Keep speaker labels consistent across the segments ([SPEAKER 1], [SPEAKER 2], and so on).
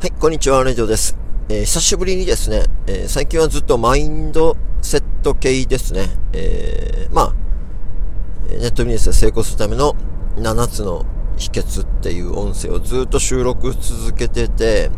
[SPEAKER 1] はい、こんにちは、レジオです。久しぶりにですね、最近はずっとマインドセット系ですね。ネットビジネスで成功するための7つの秘訣っていう音声をずっと収録続けてて、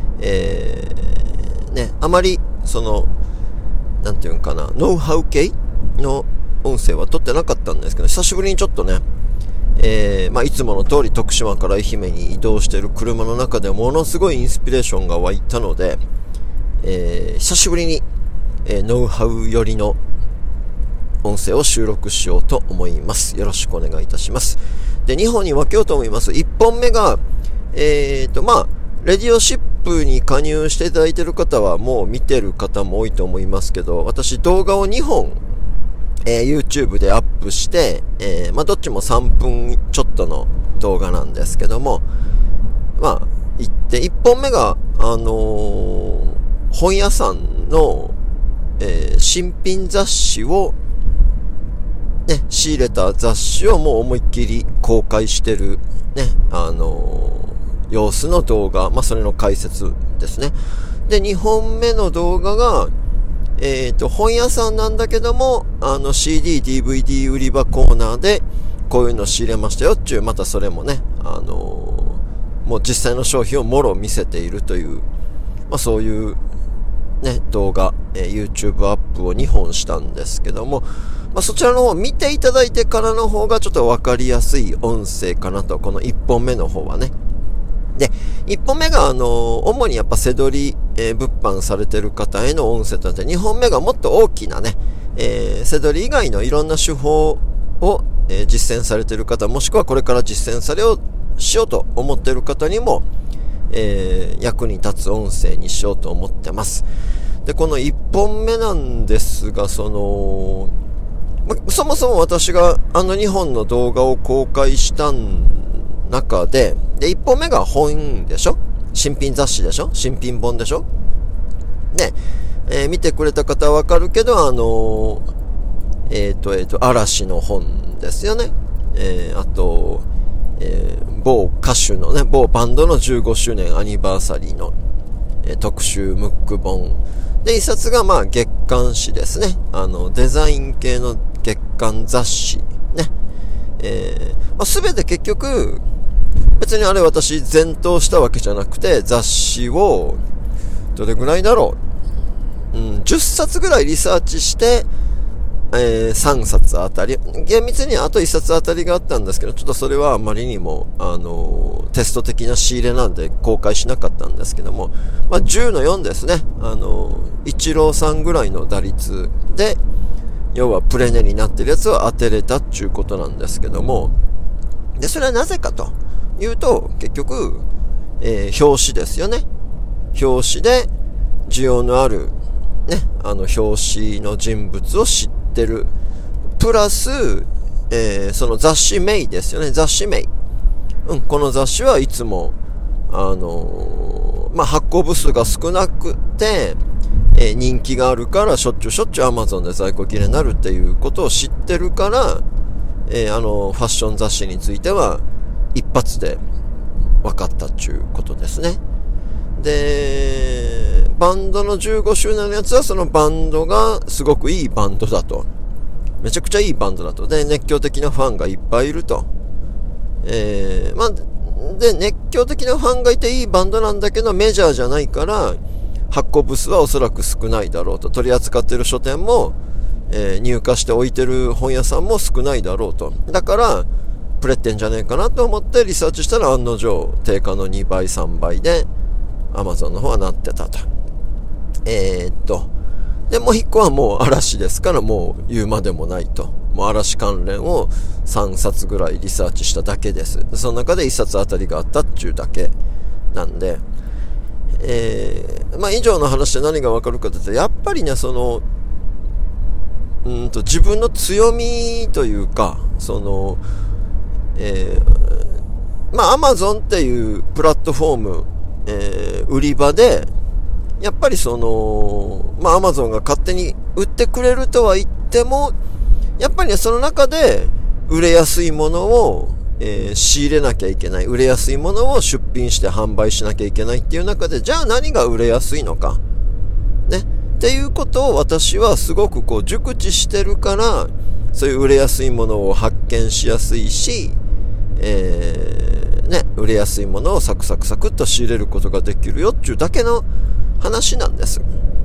[SPEAKER 1] あまりなんていうのかな、ノウハウ系の音声は撮ってなかったんですけど、久しぶりにちょっとね、いつもの通り徳島から愛媛に移動している車の中でものすごいインスピレーションが湧いたので、久しぶりに、ノウハウ寄りの音声を収録しようと思います。よろしくお願いいたします。で、2本に分けようと思います。1本目が、レディオシップに加入していただいている方はもう見てる方も多いと思いますけど、私動画を2本YouTube でアップして、どっちも3分ちょっとの動画なんですけども、1本目が、本屋さんの、新品雑誌を、仕入れた雑誌をもう思いっきり公開してる、様子の動画、それの解説ですね。で、2本目の動画が、本屋さんなんだけども、CD、DVD 売り場コーナーで、こういうの仕入れましたよっていう、またそれもね、もう実際の商品をもろ見せているという、そういうね、動画、YouTube アップを2本したんですけども、そちらの方を見ていただいてからの方がちょっとわかりやすい音声かなと、この1本目の方はね。で、1本目が主にやっぱ背取り、物販されてる方への音声となって、2本目がもっと大きなね、背取り以外のいろんな手法を、実践されてる方、もしくはこれから実践しようと思ってる方にも、役に立つ音声にしようと思ってます。で、この1本目なんですが、そもそも私が2本の動画を公開した中で、1本目が本でしょ？新品雑誌でしょ？新品本でしょ？ね、見てくれた方はわかるけど、嵐の本ですよね。あと、某歌手のね、某バンドの15周年アニバーサリーの、特集ムック本。で、一冊が月刊誌ですね。デザイン系の月刊雑誌。ね。すべて結局、別にあれ私全投したわけじゃなくて、雑誌をどれぐらいだろう、10冊ぐらいリサーチして、3冊あたり、厳密にあと1冊あたりがあったんですけど、ちょっとそれはあまりにもテスト的な仕入れなんで公開しなかったんですけども、10の4ですね。イチローさんぐらいの打率で、要はプレネになってるやつを当てれたっていうことなんですけども、でそれはなぜかというと、結局、表紙ですよね。表紙で需要のあるね、表紙の人物を知ってる。プラス、その雑誌名ですよね。雑誌名。この雑誌はいつも、発行部数が少なくて、人気があるからしょっちゅう Amazon で在庫切れになるっていうことを知ってるから、ファッション雑誌については一発で分かったっていうことですね。で、バンドの15周年のやつはそのバンドがすごくいいバンドだと。めちゃくちゃいいバンドだと。で、熱狂的なファンがいっぱいいると。で、熱狂的なファンがいていいバンドなんだけどメジャーじゃないから発行部数はおそらく少ないだろうと。取り扱ってる書店も、入荷して置いてる本屋さんも少ないだろうと。だからプレってんじゃねえかなと思ってリサーチしたら案の定定価の2倍3倍でAmazon の方はなってたと。で、もう一個はもう嵐ですからもう言うまでもないと。もう嵐関連を3冊ぐらいリサーチしただけです。その中で1冊あたりがあったっていうだけなんで、以上の話で何がわかるかというと、やっぱりね、自分の強みというか、Amazon っていうプラットフォーム、売り場で、やっぱりAmazon が勝手に売ってくれるとは言っても、やっぱりね、その中で売れやすいものを仕入れなきゃいけない、売れやすいものを出品して販売しなきゃいけないっていう中で、じゃあ何が売れやすいのかねっていうことを私はすごく熟知してるから、そういう売れやすいものを発見しやすいし、売れやすいものをサクサクサクっと仕入れることができるよっていうだけの話なんです。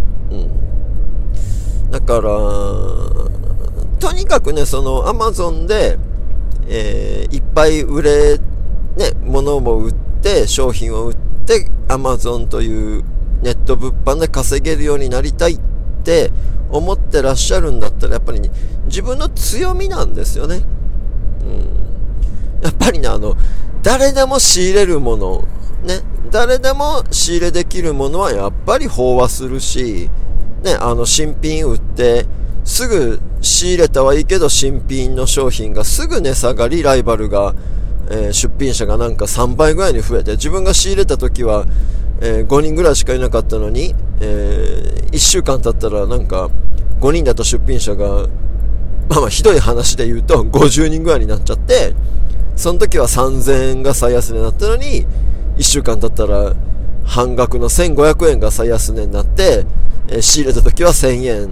[SPEAKER 1] だからとにかくね、その Amazon で、いっぱい物も売って商品を売って Amazon というネット物販で稼げるようになりたいって思ってらっしゃるんだったら、やっぱり、ね、自分の強みなんですよね。やっぱりね、誰でも仕入れるものね、誰でも仕入れできるものはやっぱり飽和するしね、新品売ってすぐ仕入れたはいいけど、新品の商品がすぐ値下がり、ライバルが、出品者がなんか3倍ぐらいに増えて、自分が仕入れた時は、5人ぐらいしかいなかったのに、1週間経ったらなんか5人だと出品者がひどい話で言うと50人ぐらいになっちゃって、その時は3000円が最安値になったのに、1週間経ったら半額の1500円が最安値になって、仕入れた時は1000円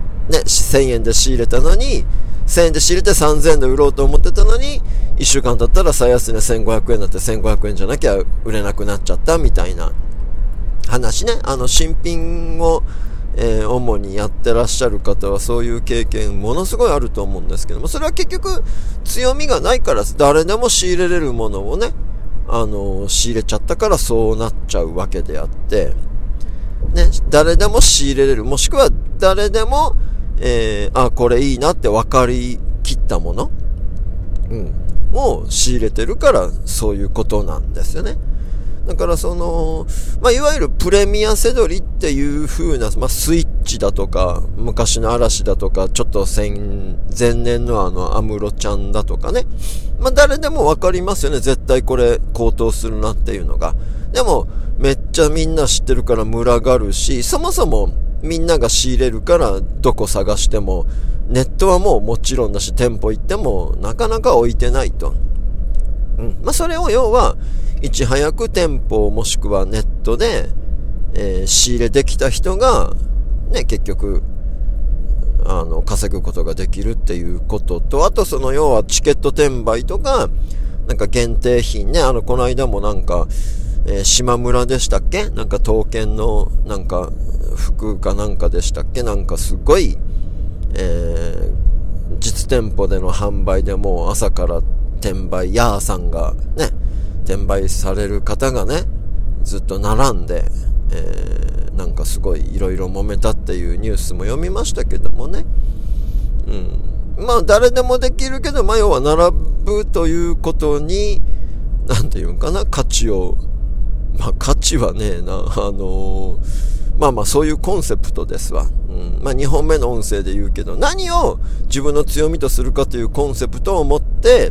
[SPEAKER 1] 1000円で仕入れたのに、1000円で仕入れて3000円で売ろうと思ってたのに、1週間経ったら最安値1500円になって、1500円じゃなきゃ売れなくなっちゃったみたいな話ね。新品を、主にやってらっしゃる方はそういう経験ものすごいあると思うんですけども、それは結局強みがないから、誰でも仕入れれるものをね、仕入れちゃったからそうなっちゃうわけであってね、誰でも仕入れれる、もしくは誰でも、これいいなって分かりきったもの、を仕入れてるから、そういうことなんですよね。だからいわゆるプレミアセドリっていう風な、スイッチだとか、昔の嵐だとか、ちょっと前年のアムロちゃんだとかね。誰でもわかりますよね。絶対これ高騰するなっていうのが。でも、めっちゃみんな知ってるから群がるし、そもそもみんなが仕入れるからどこ探しても、ネットはもちろんだし、店舗行ってもなかなか置いてないと。それを要は、いち早く店舗もしくはネットで、仕入れできた人が、ね、結局、稼ぐことができるっていうことと、あと要はチケット転売とか、なんか限定品ね、この間もなんか、島村でしたっけ？なんか刀剣のなんか服かなんかでしたっけ？なんかすごい、実店舗での販売でもう朝から転売ヤーさんがね、転売される方がね、ずっと並んで、なんかすごいいろいろ揉めたっていうニュースも読みましたけどもね。誰でもできるけど、要は並ぶということに、なんていうんかな、価値はねえな、そういうコンセプトですわ。2本目の音声で言うけど、何を自分の強みとするかというコンセプトを持って、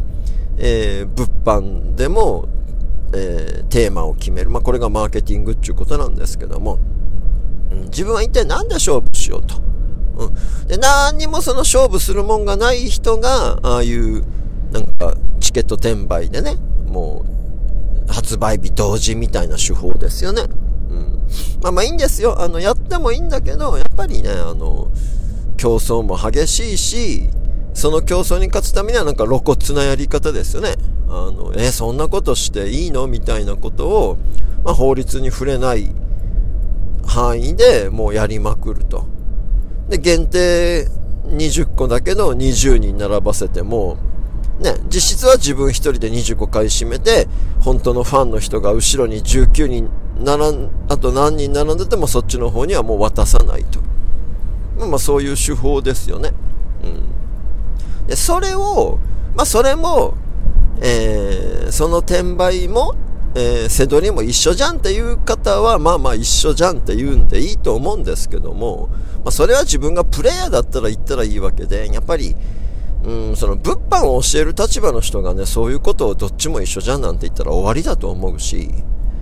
[SPEAKER 1] 物販でも、テーマを決める。これがマーケティングっていうことなんですけども、自分は一体何で勝負しようと。で、何にも勝負するもんがない人が、ああいうなんかチケット転売でね、もう発売日同時みたいな手法ですよね。いいんですよ。やってもいいんだけど、やっぱりね、競争も激しいし、その競争に勝つためにはなんか露骨なやり方ですよね。そんなことしていいのみたいなことを、法律に触れない範囲でもうやりまくると。で、限定20個だけど20人並ばせても、ね、実質は自分一人で25回占めて、本当のファンの人が後ろに19人あと何人並んでてもそっちの方にはもう渡さないと。そういう手法ですよね。で、それも、その転売も、セドリも一緒じゃんっていう方は、一緒じゃんって言うんでいいと思うんですけども、それは自分がプレイヤーだったら言ったらいいわけで、やっぱり、物販を教える立場の人がね、そういうことをどっちも一緒じゃんなんて言ったら終わりだと思うし、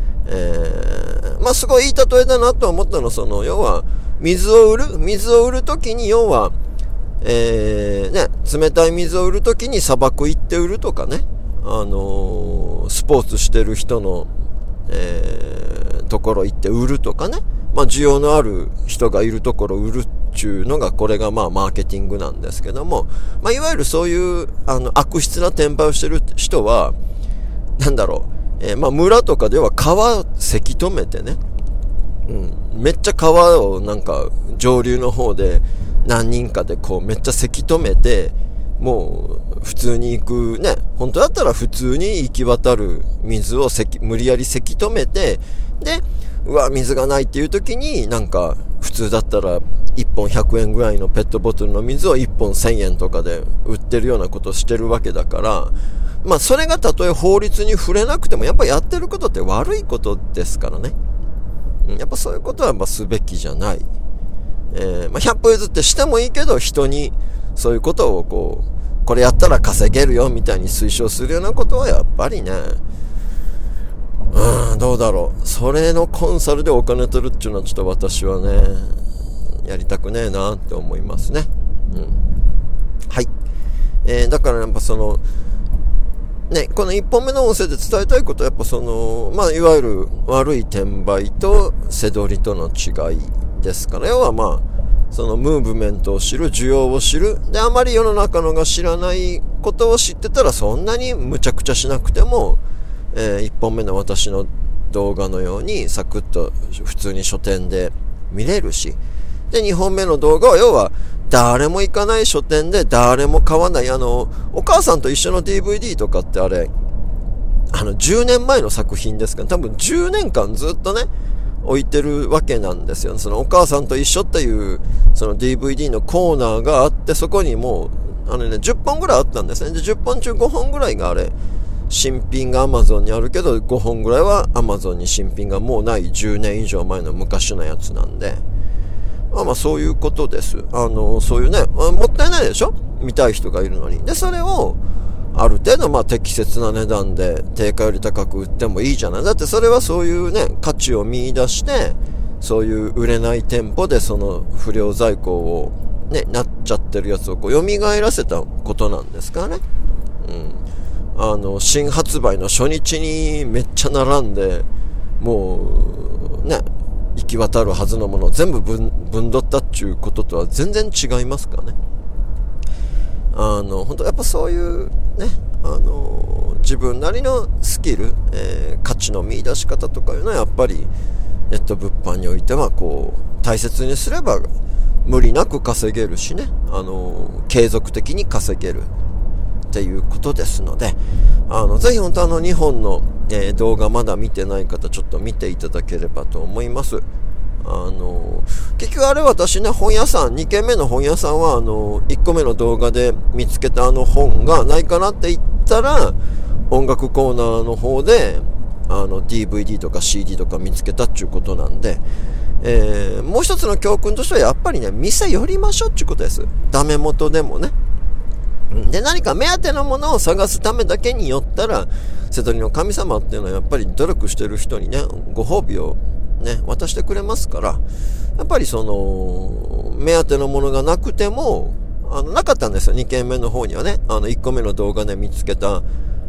[SPEAKER 1] すごいいい例えだなと思ったの、要は、水を売るときに、要は、冷たい水を売るときに砂漠行って売るとかね、 スポーツしてる人の、ところ行って売るとかね、需要のある人がいるところ売るっていうのが、これがマーケティングなんですけども、いわゆるそういう悪質な転売をしてる人はなんだろう、村とかでは川せき止めてね、めっちゃ川をなんか上流の方で何人かでこうめっちゃせき止めて、もう普通に行くね、本当だったら普通に行き渡る水を無理やりせき止めて、で水がないっていう時に、なんか普通だったら1本100円ぐらいのペットボトルの水を1本1000円とかで売ってるようなことをしてるわけだから、それがたとえ法律に触れなくてもやっぱやってることって悪いことですからね。やっぱそういうことはすべきじゃない。100歩譲ってしてもいいけど、人にそういうことをこれやったら稼げるよみたいに推奨するようなことはやっぱりね、どうだろう。それのコンサルでお金取るっていうのはちょっと私はね、やりたくねえなって思いますね。はい。だからやっぱこの1本目の音声で伝えたいことはやっぱいわゆる悪い転売と背取りとの違いですから、要はそのムーブメントを知る、需要を知る。で、あまり世の中のが知らないことを知ってたら、そんなにむちゃくちゃしなくても、1本目の私の動画のようにサクッと普通に書店で見れるし、で2本目の動画は要は誰も行かない書店で誰も買わない、お母さんと一緒の DVD とかってあれ10年前の作品ですから、多分10年間ずっとね置いてるわけなんですよ。そのお母さんと一緒っていうその DVD のコーナーがあって、そこにもう10本ぐらいあったんですね。で10本中5本ぐらいがあれ新品が Amazon にあるけど、5本ぐらいは Amazon に新品がもうない10年以上前の昔のやつなんで、そういうことです。そういうね、もったいないでしょ、見たい人がいるのに。でそれをある程度適切な値段で定価より高く売ってもいいじゃない。だってそれはそういうね価値を見出して、そういう売れない店舗でその不良在庫をねなっちゃってるやつを蘇らせたことなんですからね。新発売の初日にめっちゃ並んで、もうね行き渡るはずのものを全部ぶんどったっていうこととは全然違いますからね。本当やっぱそういうね、自分なりのスキル、価値の見出し方とかいうのはやっぱりネット物販においては大切にすれば無理なく稼げるしね、継続的に稼げるっていうことですので、ぜひ本当2本の、動画まだ見てない方ちょっと見ていただければと思います。結局あれ私ね、本屋さん2軒目の本屋さんは1個目の動画で見つけた本がないかなって言ったら、音楽コーナーの方でDVD とか CD とか見つけたっていうことなんで、もう一つの教訓としてはやっぱりね、店寄りましょうっていうことです。ダメ元でもね。で何か目当てのものを探すためだけに寄ったら、瀬戸りの神様っていうのはやっぱり努力してる人にねご褒美をね渡してくれますから、やっぱりその目当てのものがなくてもなかったんですよ。2軒目の方にはね、1個目の動画で見つけた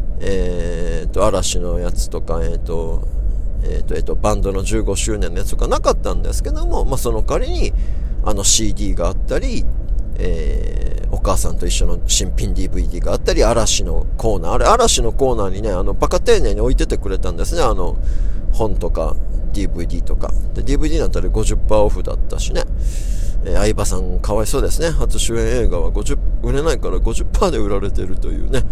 [SPEAKER 1] 嵐のやつとかバンドの15周年のやつとかなかったんですけども、その代わりにCD があったり、お母さんと一緒の新品 DVD があったり、嵐のコーナー、あれ嵐のコーナーにねバカ丁寧に置いててくれたんですね。本とか DVD とかで DVD なんたら 50% オフだったしね、相葉さんかわいそうですね。初主演映画は売れないから 50% で売られてるというね、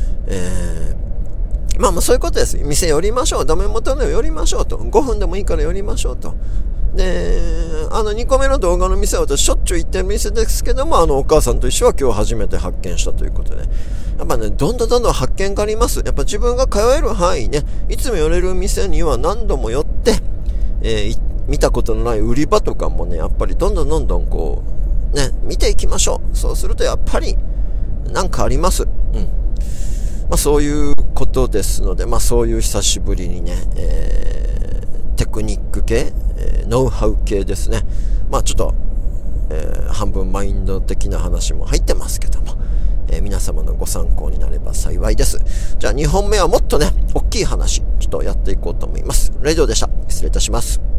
[SPEAKER 1] そういうことです。店寄りましょう、ダメ元の寄りましょうと、5分でもいいから寄りましょうと。で2個目の動画の店は私しょっちゅう行ってる店ですけども、お母さんと一緒は今日初めて発見したということで、やっぱねどんどん発見があります。やっぱ自分が通える範囲ね、いつも寄れる店には何度も寄って、見たことのない売り場とかもね、やっぱりどんどんこうね見ていきましょう。そうするとやっぱりなんかあります。そういうことですので、そういう久しぶりにね、テクニック系、ノウハウ系ですね。ちょっと、半分マインド的な話も入ってますけども、 皆様のご参考になれば幸いです。じゃあ2本目はもっとね、大きい話、ちょっとやっていこうと思います。レイジオでした。失礼いたします。